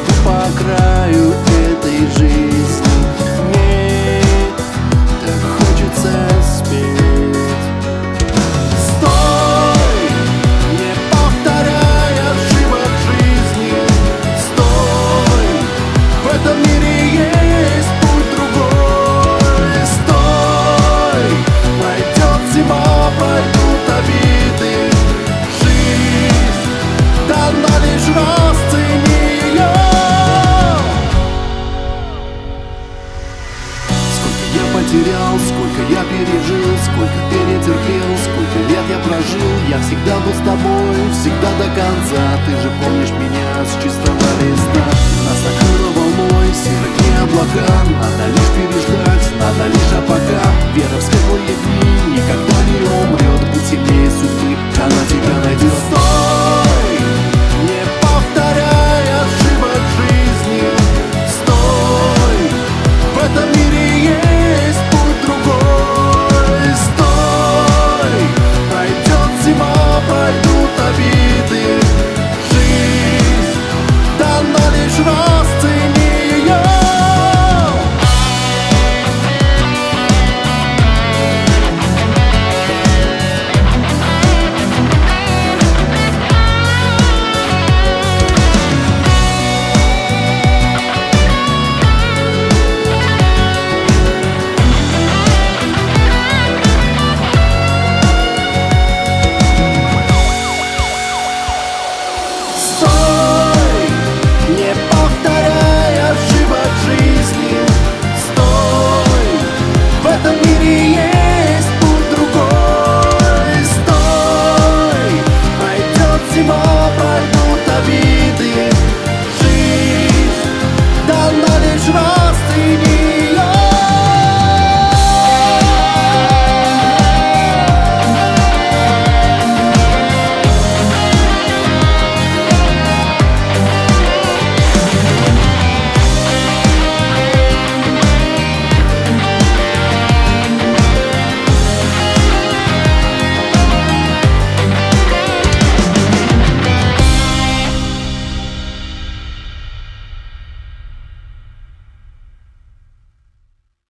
по краю этой жизни. Мне так хочется спеть. Стой, не повторяй ошибок жизни. Стой, в этом мире есть путь другой. Стой, пройдет зима, пройдут обиды. Жизнь дана лишь раз, цени ее. Сколько я потерял, сколько я пережил, сколько перетерпел, сколько лет я прожил. Я всегда был с тобой, всегда до конца. Ты же помнишь